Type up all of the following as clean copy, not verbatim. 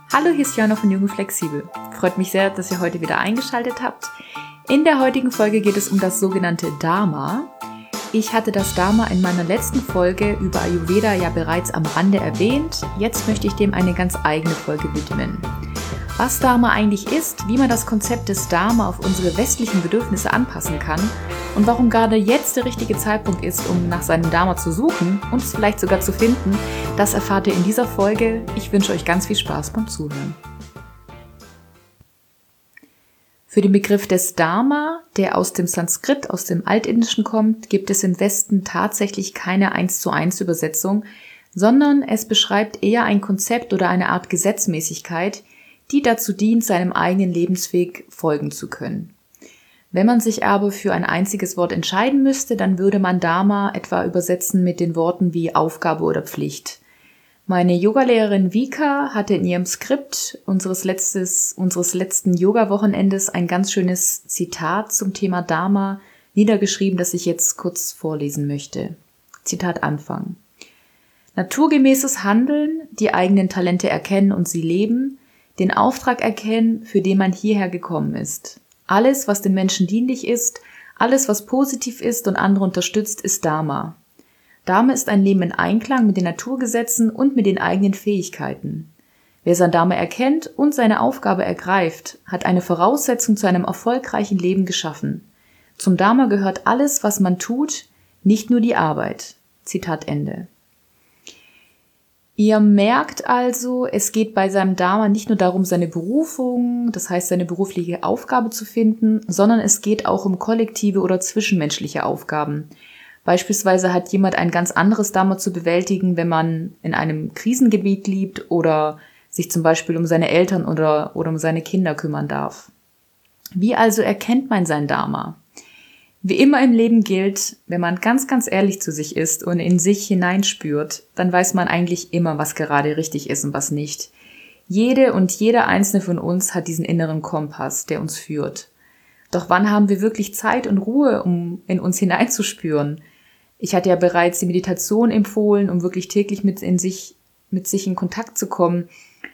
Hallo, hier ist Jana von Jung und Flexibel. Freut mich sehr, dass ihr heute wieder eingeschaltet habt. In der heutigen Folge geht es um das sogenannte Dharma. Ich hatte das Dharma in meiner letzten Folge über Ayurveda ja bereits am Rande erwähnt. Jetzt möchte ich dem eine ganz eigene Folge widmen. Was Dharma eigentlich ist, wie man das Konzept des Dharma auf unsere westlichen Bedürfnisse anpassen kann und warum gerade jetzt der richtige Zeitpunkt ist, um nach seinem Dharma zu suchen und es vielleicht sogar zu finden, das erfahrt ihr in dieser Folge. Ich wünsche euch ganz viel Spaß beim Zuhören. Für den Begriff des Dharma, der aus dem Sanskrit, aus dem Altindischen kommt, gibt es im Westen tatsächlich keine 1:1 Übersetzung, sondern es beschreibt eher ein Konzept oder eine Art Gesetzmäßigkeit, die dazu dient, seinem eigenen Lebensweg folgen zu können. Wenn man sich aber für ein einziges Wort entscheiden müsste, dann würde man Dharma etwa übersetzen mit den Worten wie Aufgabe oder Pflicht. Meine Yogalehrerin Vika hatte in ihrem Skript unseres letzten Yoga-Wochenendes ein ganz schönes Zitat zum Thema Dharma niedergeschrieben, das ich jetzt kurz vorlesen möchte. Zitat Anfang. Naturgemäßes Handeln, die eigenen Talente erkennen und sie leben, den Auftrag erkennen, für den man hierher gekommen ist. Alles, was den Menschen dienlich ist, alles, was positiv ist und andere unterstützt, ist Dharma. Dharma ist ein Leben in Einklang mit den Naturgesetzen und mit den eigenen Fähigkeiten. Wer sein Dharma erkennt und seine Aufgabe ergreift, hat eine Voraussetzung zu einem erfolgreichen Leben geschaffen. Zum Dharma gehört alles, was man tut, nicht nur die Arbeit. Zitat Ende. Ihr merkt also, es geht bei seinem Dharma nicht nur darum, seine Berufung, das heißt seine berufliche Aufgabe zu finden, sondern es geht auch um kollektive oder zwischenmenschliche Aufgaben. Beispielsweise hat jemand ein ganz anderes Dharma zu bewältigen, wenn man in einem Krisengebiet lebt oder sich zum Beispiel um seine Eltern oder um seine Kinder kümmern darf. Wie also erkennt man sein Dharma? Wie immer im Leben gilt, wenn man ganz, ganz ehrlich zu sich ist und in sich hineinspürt, dann weiß man eigentlich immer, was gerade richtig ist und was nicht. Jede und jeder einzelne von uns hat diesen inneren Kompass, der uns führt. Doch wann haben wir wirklich Zeit und Ruhe, um in uns hineinzuspüren? Ich hatte ja bereits die Meditation empfohlen, um wirklich täglich mit sich in Kontakt zu kommen.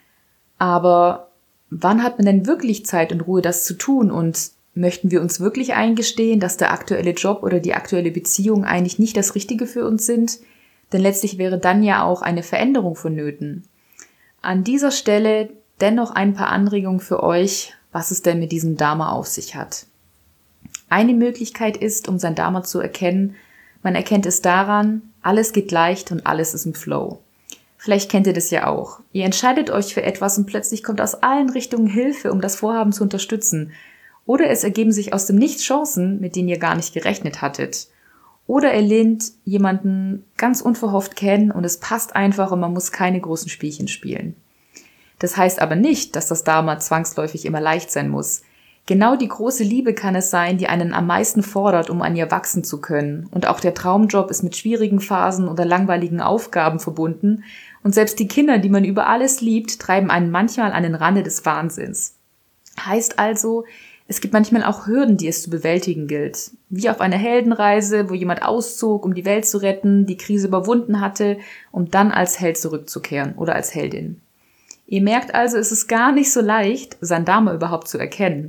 Aber wann hat man denn wirklich Zeit und Ruhe, das zu tun? Und möchten wir uns wirklich eingestehen, dass der aktuelle Job oder die aktuelle Beziehung eigentlich nicht das Richtige für uns sind? Denn letztlich wäre dann ja auch eine Veränderung vonnöten. An dieser Stelle dennoch ein paar Anregungen für euch, was es denn mit diesem Dharma auf sich hat. Eine Möglichkeit ist, um sein Dharma zu erkennen, man erkennt es daran, alles geht leicht und alles ist im Flow. Vielleicht kennt ihr das ja auch. Ihr entscheidet euch für etwas und plötzlich kommt aus allen Richtungen Hilfe, um das Vorhaben zu unterstützen. Oder es ergeben sich aus dem Nichts Chancen, mit denen ihr gar nicht gerechnet hattet. Oder ihr lernt jemanden ganz unverhofft kennen und es passt einfach und man muss keine großen Spielchen spielen. Das heißt aber nicht, dass das Dharma zwangsläufig immer leicht sein muss. Genau die große Liebe kann es sein, die einen am meisten fordert, um an ihr wachsen zu können. Und auch der Traumjob ist mit schwierigen Phasen oder langweiligen Aufgaben verbunden. Und selbst die Kinder, die man über alles liebt, treiben einen manchmal an den Rande des Wahnsinns. Heißt also, es gibt manchmal auch Hürden, die es zu bewältigen gilt. Wie auf einer Heldenreise, wo jemand auszog, um die Welt zu retten, die Krise überwunden hatte, um dann als Held zurückzukehren oder als Heldin. Ihr merkt also, es ist gar nicht so leicht, sein Dharma überhaupt zu erkennen.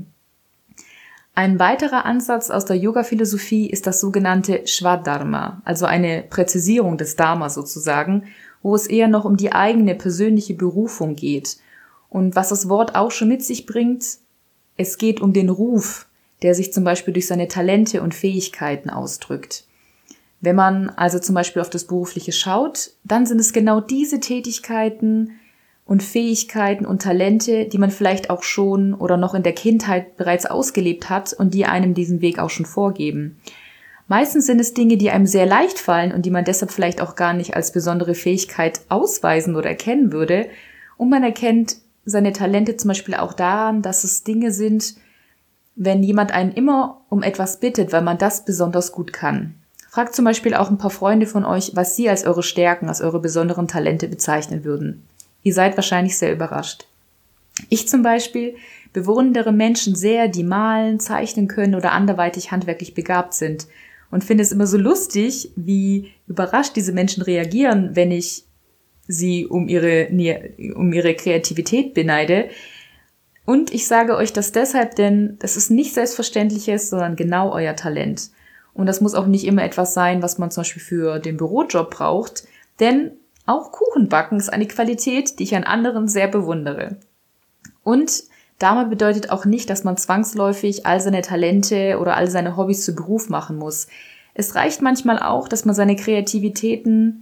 Ein weiterer Ansatz aus der Yoga-Philosophie ist das sogenannte Svadharma, also eine Präzisierung des Dharma sozusagen, wo es eher noch um die eigene persönliche Berufung geht. Und was das Wort auch schon mit sich bringt, es geht um den Ruf, der sich zum Beispiel durch seine Talente und Fähigkeiten ausdrückt. Wenn man also zum Beispiel auf das Berufliche schaut, dann sind es genau diese Tätigkeiten und Fähigkeiten und Talente, die man vielleicht auch schon oder noch in der Kindheit bereits ausgelebt hat und die einem diesen Weg auch schon vorgeben. Meistens sind es Dinge, die einem sehr leicht fallen und die man deshalb vielleicht auch gar nicht als besondere Fähigkeit ausweisen oder erkennen würde. Und man erkennt seine Talente zum Beispiel auch daran, dass es Dinge sind, wenn jemand einen immer um etwas bittet, weil man das besonders gut kann. Fragt zum Beispiel auch ein paar Freunde von euch, was sie als eure Stärken, als eure besonderen Talente bezeichnen würden. Ihr seid wahrscheinlich sehr überrascht. Ich zum Beispiel bewundere Menschen sehr, die malen, zeichnen können oder anderweitig handwerklich begabt sind und finde es immer so lustig, wie überrascht diese Menschen reagieren, wenn ich sie um ihre Kreativität beneide. Und ich sage euch das deshalb, denn das ist nicht Selbstverständliches, sondern genau euer Talent. Und das muss auch nicht immer etwas sein, was man zum Beispiel für den Bürojob braucht, denn auch Kuchenbacken ist eine Qualität, die ich an anderen sehr bewundere. Und Dharma bedeutet auch nicht, dass man zwangsläufig all seine Talente oder all seine Hobbys zu Beruf machen muss. Es reicht manchmal auch, dass man seine Kreativitäten,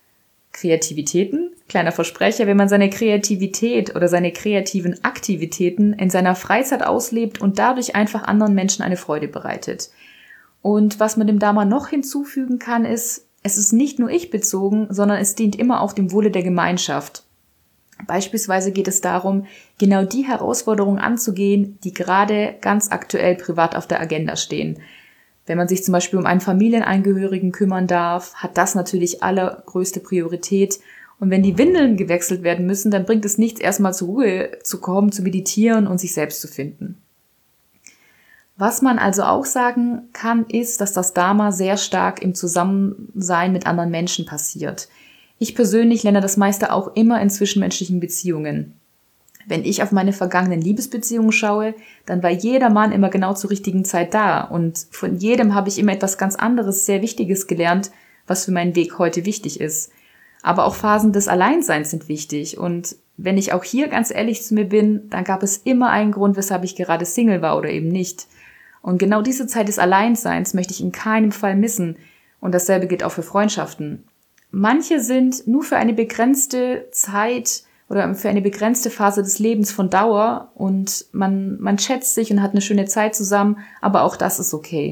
kleiner Versprecher, wenn man seine Kreativität oder seine kreativen Aktivitäten in seiner Freizeit auslebt und dadurch einfach anderen Menschen eine Freude bereitet. Und was man dem Dharma noch hinzufügen kann, ist, es ist nicht nur ich bezogen, sondern es dient immer auch dem Wohle der Gemeinschaft. Beispielsweise geht es darum, genau die Herausforderungen anzugehen, die gerade ganz aktuell privat auf der Agenda stehen. Wenn man sich zum Beispiel um einen Familienangehörigen kümmern darf, hat das natürlich allergrößte Priorität. Und wenn die Windeln gewechselt werden müssen, dann bringt es nichts, erstmal zur Ruhe zu kommen, zu meditieren und sich selbst zu finden. Was man also auch sagen kann, ist, dass das Dharma sehr stark im Zusammensein mit anderen Menschen passiert. Ich persönlich lerne das meiste auch immer in zwischenmenschlichen Beziehungen. Wenn ich auf meine vergangenen Liebesbeziehungen schaue, dann war jeder Mann immer genau zur richtigen Zeit da und von jedem habe ich immer etwas ganz anderes, sehr Wichtiges gelernt, was für meinen Weg heute wichtig ist. Aber auch Phasen des Alleinseins sind wichtig und wenn ich auch hier ganz ehrlich zu mir bin, dann gab es immer einen Grund, weshalb ich gerade Single war oder eben nicht. Und genau diese Zeit des Alleinseins möchte ich in keinem Fall missen und dasselbe gilt auch für Freundschaften. Manche sind nur für eine begrenzte Zeit oder für eine begrenzte Phase des Lebens von Dauer und man schätzt sich und hat eine schöne Zeit zusammen, aber auch das ist okay.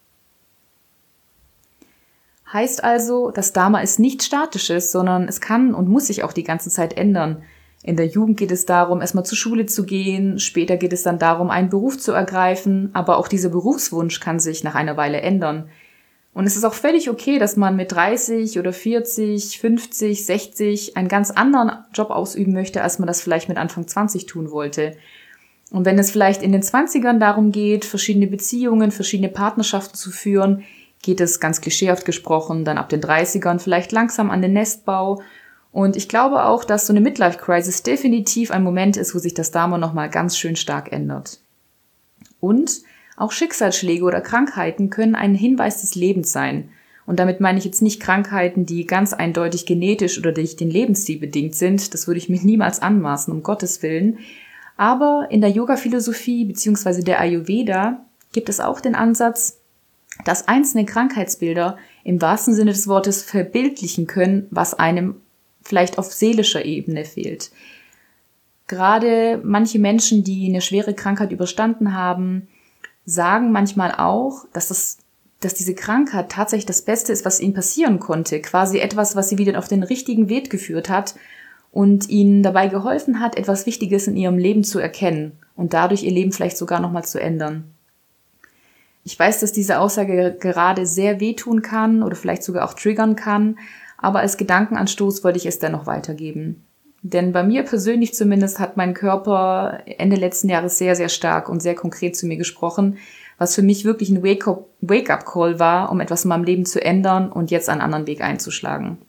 Heißt also, das Dharma ist nichts Statisches, sondern es kann und muss sich auch die ganze Zeit ändern. In der Jugend geht es darum, erstmal zur Schule zu gehen, später geht es dann darum, einen Beruf zu ergreifen, aber auch dieser Berufswunsch kann sich nach einer Weile ändern. Und es ist auch völlig okay, dass man mit 30 oder 40, 50, 60 einen ganz anderen Job ausüben möchte, als man das vielleicht mit Anfang 20 tun wollte. Und wenn es vielleicht in den 20ern darum geht, verschiedene Beziehungen, verschiedene Partnerschaften zu führen, geht es ganz klischeehaft gesprochen dann ab den 30ern vielleicht langsam an den Nestbau. Und ich glaube auch, dass so eine Midlife-Crisis definitiv ein Moment ist, wo sich das Dharma nochmal ganz schön stark ändert. Und auch Schicksalsschläge oder Krankheiten können ein Hinweis des Lebens sein. Und damit meine ich jetzt nicht Krankheiten, die ganz eindeutig genetisch oder durch den Lebensstil bedingt sind. Das würde ich mir niemals anmaßen, um Gottes Willen. Aber in der Yoga-Philosophie bzw. der Ayurveda gibt es auch den Ansatz, dass einzelne Krankheitsbilder im wahrsten Sinne des Wortes verbildlichen können, was einem vielleicht auf seelischer Ebene fehlt. Gerade manche Menschen, die eine schwere Krankheit überstanden haben, sagen manchmal auch, dass diese Krankheit tatsächlich das Beste ist, was ihnen passieren konnte. Quasi etwas, was sie wieder auf den richtigen Weg geführt hat und ihnen dabei geholfen hat, etwas Wichtiges in ihrem Leben zu erkennen und dadurch ihr Leben vielleicht sogar nochmal zu ändern. Ich weiß, dass diese Aussage gerade sehr wehtun kann oder vielleicht sogar auch triggern kann, aber als Gedankenanstoß wollte ich es dennoch weitergeben. Denn bei mir persönlich zumindest hat mein Körper Ende letzten Jahres sehr, sehr stark und sehr konkret zu mir gesprochen, was für mich wirklich ein Wake-up-Call war, um etwas in meinem Leben zu ändern und jetzt einen anderen Weg einzuschlagen.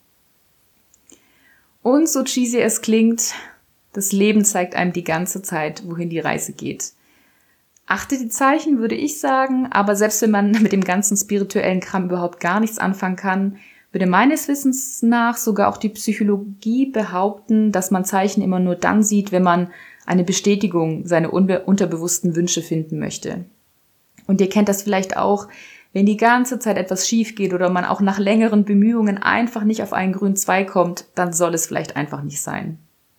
Und so cheesy es klingt, das Leben zeigt einem die ganze Zeit, wohin die Reise geht. Achte die Zeichen, würde ich sagen, aber selbst wenn man mit dem ganzen spirituellen Kram überhaupt gar nichts anfangen kann, würde meines Wissens nach sogar auch die Psychologie behaupten, dass man Zeichen immer nur dann sieht, wenn man eine Bestätigung seiner unterbewussten Wünsche finden möchte. Und ihr kennt das vielleicht auch, wenn die ganze Zeit etwas schief geht oder man auch nach längeren Bemühungen einfach nicht auf einen grünen Zweig kommt, dann soll es vielleicht einfach nicht sein.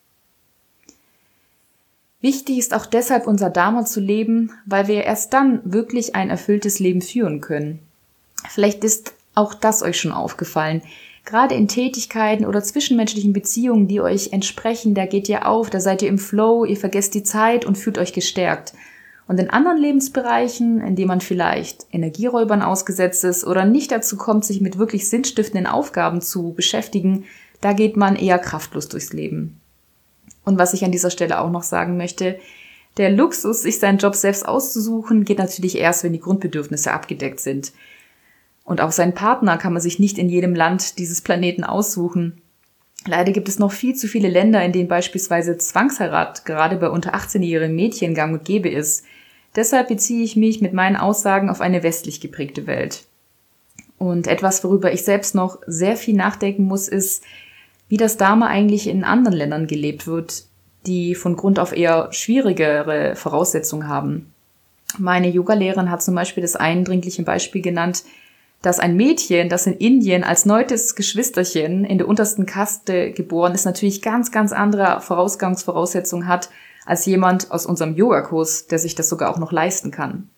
Wichtig ist auch deshalb, unser Dharma zu leben, weil wir erst dann wirklich ein erfülltes Leben führen können. Vielleicht ist auch das euch schon aufgefallen. Gerade in Tätigkeiten oder zwischenmenschlichen Beziehungen, die euch entsprechen, da geht ihr auf, da seid ihr im Flow, ihr vergesst die Zeit und fühlt euch gestärkt. Und in anderen Lebensbereichen, in denen man vielleicht Energieräubern ausgesetzt ist oder nicht dazu kommt, sich mit wirklich sinnstiftenden Aufgaben zu beschäftigen, da geht man eher kraftlos durchs Leben. Und was ich an dieser Stelle auch noch sagen möchte, der Luxus, sich seinen Job selbst auszusuchen, geht natürlich erst, wenn die Grundbedürfnisse abgedeckt sind. Und auch seinen Partner kann man sich nicht in jedem Land dieses Planeten aussuchen. Leider gibt es noch viel zu viele Länder, in denen beispielsweise Zwangsheirat gerade bei unter 18-jährigen Mädchen gang und gäbe ist. Deshalb beziehe ich mich mit meinen Aussagen auf eine westlich geprägte Welt. Und etwas, worüber ich selbst noch sehr viel nachdenken muss, ist, wie das Dharma eigentlich in anderen Ländern gelebt wird, die von Grund auf eher schwierigere Voraussetzungen haben. Meine Yogalehrerin hat zum Beispiel das eindringliche Beispiel genannt, dass ein Mädchen, das in Indien als 9. Geschwisterchen in der untersten Kaste geboren ist, natürlich ganz, ganz andere Vorausgangsvoraussetzungen hat als jemand aus unserem Yogakurs, der sich das sogar auch noch leisten kann.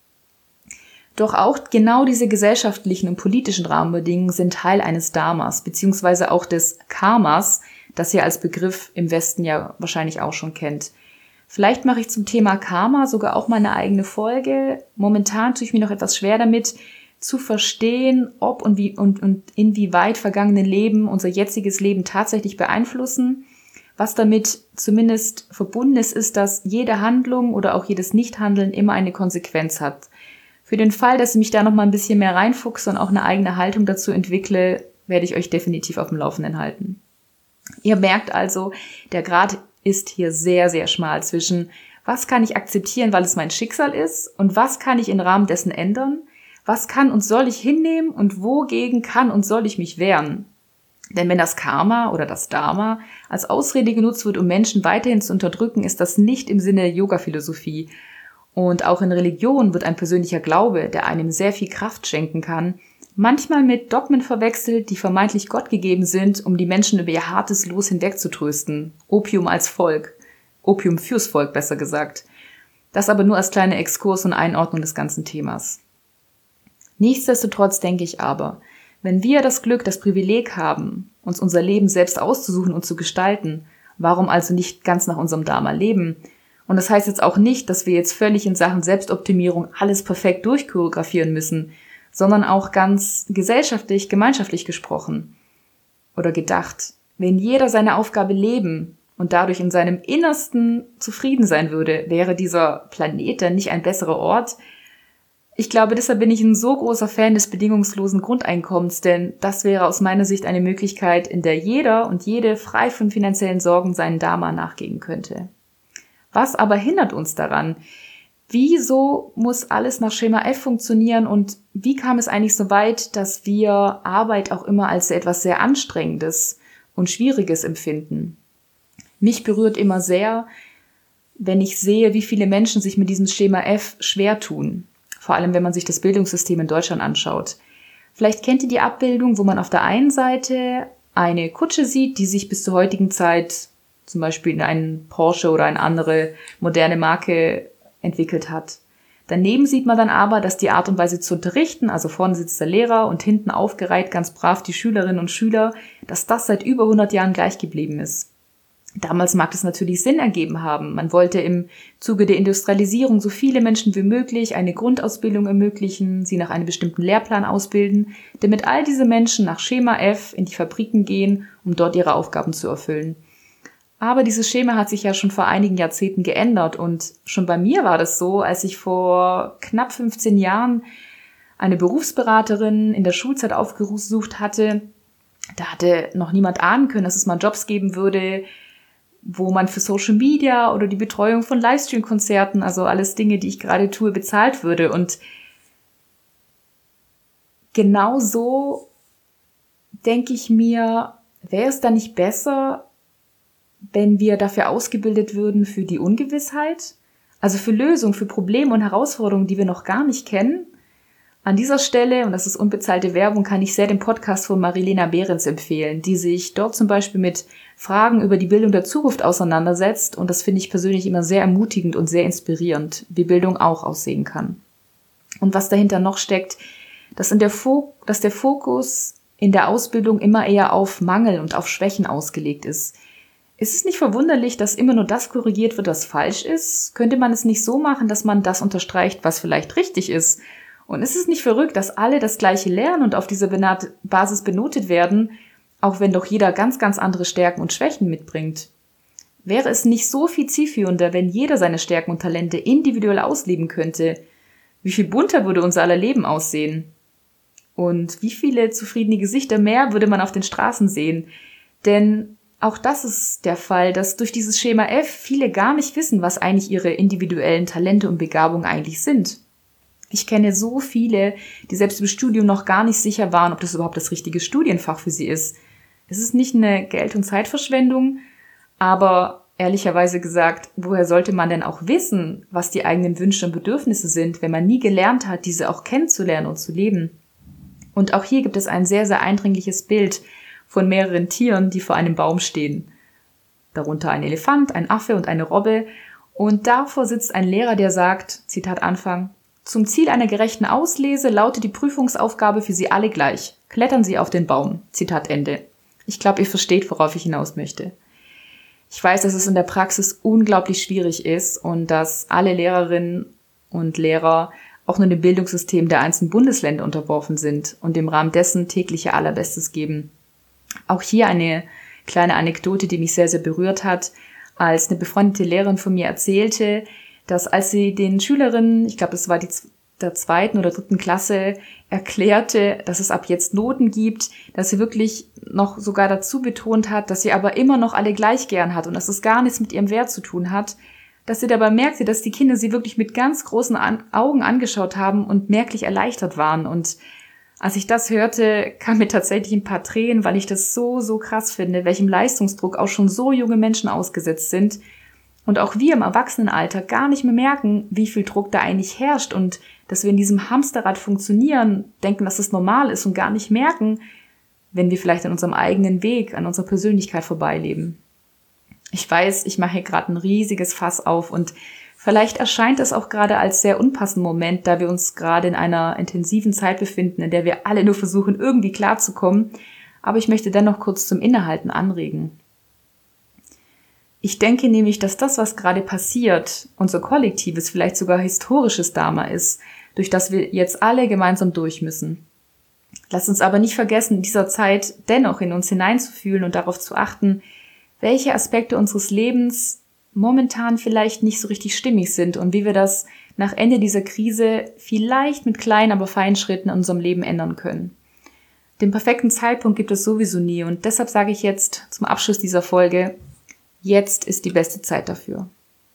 Doch auch genau diese gesellschaftlichen und politischen Rahmenbedingungen sind Teil eines Dharmas, beziehungsweise auch des Karmas, das ihr als Begriff im Westen ja wahrscheinlich auch schon kennt. Vielleicht mache ich zum Thema Karma sogar auch mal eine eigene Folge. Momentan tue ich mir noch etwas schwer damit, zu verstehen, ob und inwieweit vergangene Leben unser jetziges Leben tatsächlich beeinflussen. Was damit zumindest verbunden ist, dass jede Handlung oder auch jedes Nichthandeln immer eine Konsequenz hat. Für den Fall, dass ich mich da noch mal ein bisschen mehr reinfuchse und auch eine eigene Haltung dazu entwickle, werde ich euch definitiv auf dem Laufenden halten. Ihr merkt also, der Grat ist hier sehr, sehr schmal zwischen, was kann ich akzeptieren, weil es mein Schicksal ist, und was kann ich im Rahmen dessen ändern. Was kann und soll ich hinnehmen und wogegen kann und soll ich mich wehren? Denn wenn das Karma oder das Dharma als Ausrede genutzt wird, um Menschen weiterhin zu unterdrücken, ist das nicht im Sinne der Yoga-Philosophie. Und auch in Religion wird ein persönlicher Glaube, der einem sehr viel Kraft schenken kann, manchmal mit Dogmen verwechselt, die vermeintlich Gott gegeben sind, um die Menschen über ihr hartes Los hinwegzutrösten. Opium als Volk. Opium fürs Volk, besser gesagt. Das aber nur als kleiner Exkurs und Einordnung des ganzen Themas. Nichtsdestotrotz denke ich aber, wenn wir das Glück, das Privileg haben, uns unser Leben selbst auszusuchen und zu gestalten, warum also nicht ganz nach unserem Dharma leben? Und das heißt jetzt auch nicht, dass wir jetzt völlig in Sachen Selbstoptimierung alles perfekt durchchoreografieren müssen, sondern auch ganz gesellschaftlich, gemeinschaftlich gesprochen oder gedacht. Wenn jeder seine Aufgabe leben und dadurch in seinem Innersten zufrieden sein würde, wäre dieser Planet dann nicht ein besserer Ort? Ich glaube, deshalb bin ich ein so großer Fan des bedingungslosen Grundeinkommens, denn das wäre aus meiner Sicht eine Möglichkeit, in der jeder und jede frei von finanziellen Sorgen seinen Dharma nachgehen könnte. Was aber hindert uns daran? Wieso muss alles nach Schema F funktionieren und wie kam es eigentlich so weit, dass wir Arbeit auch immer als etwas sehr Anstrengendes und Schwieriges empfinden? Mich berührt immer sehr, wenn ich sehe, wie viele Menschen sich mit diesem Schema F schwer tun. Vor allem, wenn man sich das Bildungssystem in Deutschland anschaut. Vielleicht kennt ihr die Abbildung, wo man auf der einen Seite eine Kutsche sieht, die sich bis zur heutigen Zeit zum Beispiel in einen Porsche oder eine andere moderne Marke entwickelt hat. Daneben sieht man dann aber, dass die Art und Weise zu unterrichten, also vorne sitzt der Lehrer und hinten aufgereiht ganz brav die Schülerinnen und Schüler, dass das seit über 100 Jahren gleich geblieben ist. Damals mag es natürlich Sinn ergeben haben. Man wollte im Zuge der Industrialisierung so viele Menschen wie möglich eine Grundausbildung ermöglichen, sie nach einem bestimmten Lehrplan ausbilden, damit all diese Menschen nach Schema F in die Fabriken gehen, um dort ihre Aufgaben zu erfüllen. Aber dieses Schema hat sich ja schon vor einigen Jahrzehnten geändert und schon bei mir war das so, als ich vor knapp 15 Jahren eine Berufsberaterin in der Schulzeit aufgesucht hatte. Da hatte noch niemand ahnen können, dass es mal Jobs geben würde, wo man für Social Media oder die Betreuung von Livestream-Konzerten, also alles Dinge, die ich gerade tue, bezahlt würde. Und genau so denke ich mir, wäre es dann nicht besser, wenn wir dafür ausgebildet würden für die Ungewissheit? Also für Lösungen, für Probleme und Herausforderungen, die wir noch gar nicht kennen? An dieser Stelle, und das ist unbezahlte Werbung, kann ich sehr den Podcast von Marilena Behrens empfehlen, die sich dort zum Beispiel mit Fragen über die Bildung der Zukunft auseinandersetzt. Und das finde ich persönlich immer sehr ermutigend und sehr inspirierend, wie Bildung auch aussehen kann. Und was dahinter noch steckt, dass der Fokus in der Ausbildung immer eher auf Mangel und auf Schwächen ausgelegt ist. Ist es nicht verwunderlich, dass immer nur das korrigiert wird, was falsch ist? Könnte man es nicht so machen, dass man das unterstreicht, was vielleicht richtig ist? Und ist es nicht verrückt, dass alle das Gleiche lernen und auf dieser Basis benotet werden, auch wenn doch jeder ganz, ganz andere Stärken und Schwächen mitbringt? Wäre es nicht so viel zielführender, wenn jeder seine Stärken und Talente individuell ausleben könnte? Wie viel bunter würde unser aller Leben aussehen? Und wie viele zufriedene Gesichter mehr würde man auf den Straßen sehen? Denn auch das ist der Fall, dass durch dieses Schema F viele gar nicht wissen, was eigentlich ihre individuellen Talente und Begabungen eigentlich sind. Ich kenne so viele, die selbst im Studium noch gar nicht sicher waren, ob das überhaupt das richtige Studienfach für sie ist. Es ist nicht eine Geld- und Zeitverschwendung, aber ehrlicherweise gesagt, woher sollte man denn auch wissen, was die eigenen Wünsche und Bedürfnisse sind, wenn man nie gelernt hat, diese auch kennenzulernen und zu leben? Und auch hier gibt es ein sehr, sehr eindringliches Bild von mehreren Tieren, die vor einem Baum stehen. Darunter ein Elefant, ein Affe und eine Robbe. Und davor sitzt ein Lehrer, der sagt, Zitat Anfang, zum Ziel einer gerechten Auslese lautet die Prüfungsaufgabe für Sie alle gleich. Klettern Sie auf den Baum. Zitat Ende. Ich glaube, ihr versteht, worauf ich hinaus möchte. Ich weiß, dass es in der Praxis unglaublich schwierig ist und dass alle Lehrerinnen und Lehrer auch nur dem Bildungssystem der einzelnen Bundesländer unterworfen sind und im Rahmen dessen täglich ihr Allerbestes geben. Auch hier eine kleine Anekdote, die mich sehr, sehr berührt hat, als eine befreundete Lehrerin von mir erzählte, dass als sie den Schülerinnen, ich glaube, es war der 2. oder 3. Klasse, erklärte, dass es ab jetzt Noten gibt, dass sie wirklich noch sogar dazu betont hat, dass sie aber immer noch alle gleich gern hat und dass es gar nichts mit ihrem Wert zu tun hat, dass sie dabei merkte, dass die Kinder sie wirklich mit ganz großen Augen angeschaut haben und merklich erleichtert waren. Und als ich das hörte, kam mir tatsächlich ein paar Tränen, weil ich das so, so krass finde, welchem Leistungsdruck auch schon so junge Menschen ausgesetzt sind. Und auch wir im Erwachsenenalter gar nicht mehr merken, wie viel Druck da eigentlich herrscht und dass wir in diesem Hamsterrad funktionieren, denken, dass es normal ist und gar nicht merken, wenn wir vielleicht an unserem eigenen Weg, an unserer Persönlichkeit vorbeileben. Ich weiß, ich mache hier gerade ein riesiges Fass auf und vielleicht erscheint es auch gerade als sehr unpassender Moment, da wir uns gerade in einer intensiven Zeit befinden, in der wir alle nur versuchen, irgendwie klarzukommen. Aber ich möchte dennoch kurz zum Innehalten anregen. Ich denke nämlich, dass das, was gerade passiert, unser kollektives, vielleicht sogar historisches Dharma ist, durch das wir jetzt alle gemeinsam durch müssen. Lasst uns aber nicht vergessen, in dieser Zeit dennoch in uns hineinzufühlen und darauf zu achten, welche Aspekte unseres Lebens momentan vielleicht nicht so richtig stimmig sind und wie wir das nach Ende dieser Krise vielleicht mit kleinen, aber feinen Schritten in unserem Leben ändern können. Den perfekten Zeitpunkt gibt es sowieso nie und deshalb sage ich jetzt zum Abschluss dieser Folge, jetzt ist die beste Zeit dafür.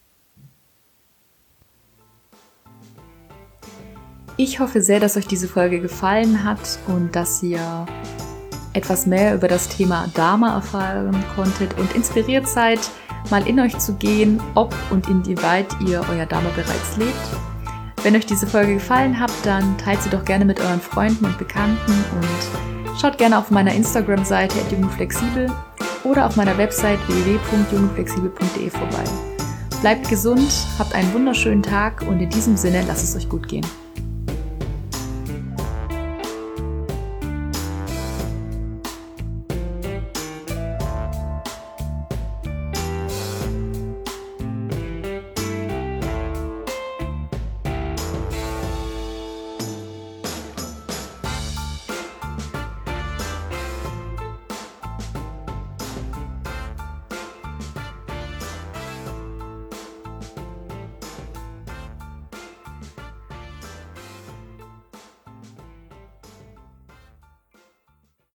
Ich hoffe sehr, dass euch diese Folge gefallen hat und dass ihr etwas mehr über das Thema Dharma erfahren konntet und inspiriert seid, mal in euch zu gehen, ob und inwieweit ihr euer Dharma bereits lebt. Wenn euch diese Folge gefallen hat, dann teilt sie doch gerne mit euren Freunden und Bekannten und schaut gerne auf meiner Instagram-Seite @jungflexibel oder auf meiner Website www.jungflexibel.de vorbei. Bleibt gesund, habt einen wunderschönen Tag und in diesem Sinne lasst es euch gut gehen.